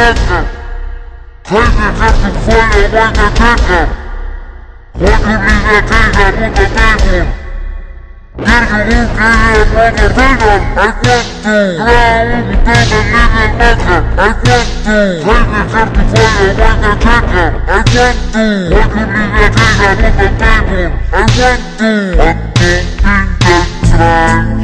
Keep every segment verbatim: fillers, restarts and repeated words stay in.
Macker. Crazy just to find a way to take her. What you need to take her with the table. Get you who get you with the table. I want to. Ground who be done and leave it Macker. I want to. Crazy just to find a way to take her. I want to. What you need to take her with the table. I want to. I don't think that's right.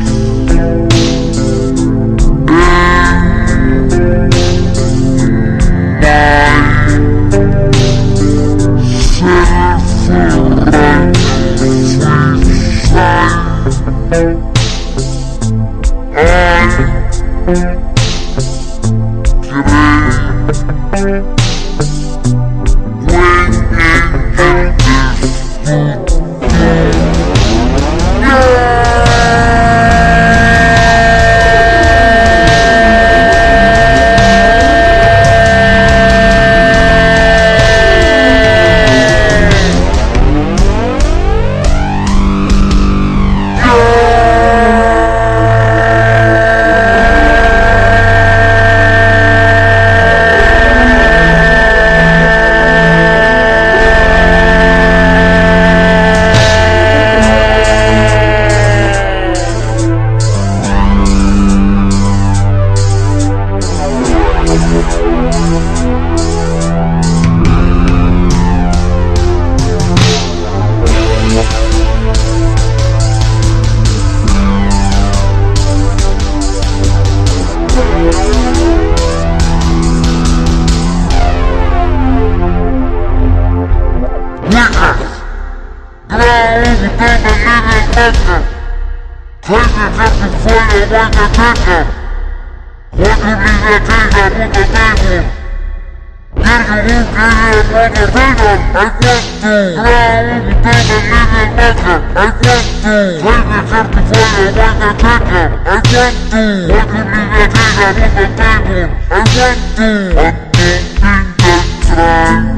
Crazy just to find a way to take her. What you need to take her with the table. Get you who get you with the table. I want to. Ground who be done and leave it Macker. I want to. Crazy just to find a way to take her. I want to. What you need to take her with the table. I want to. I don't think that's right.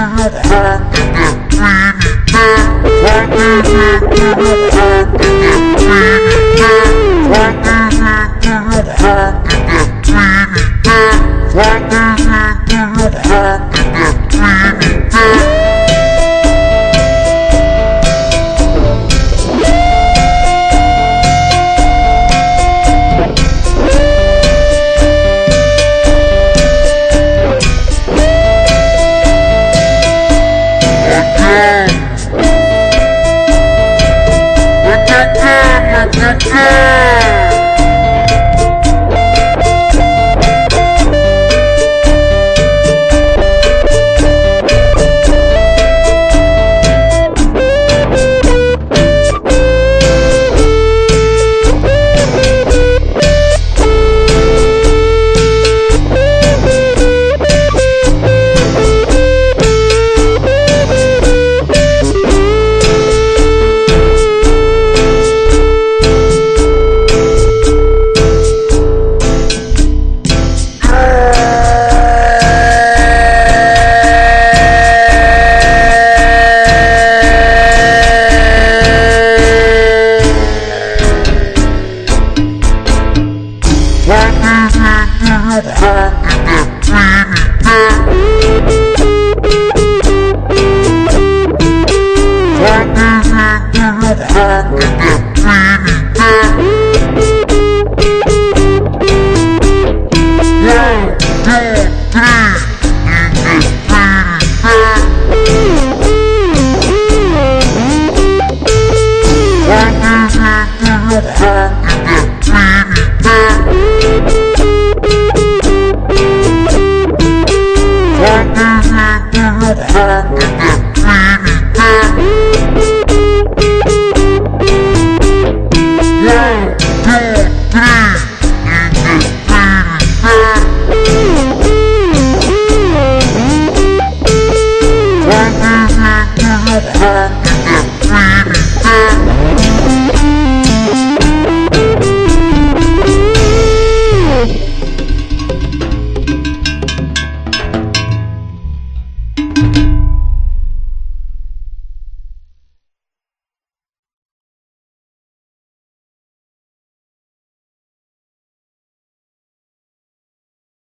What is it?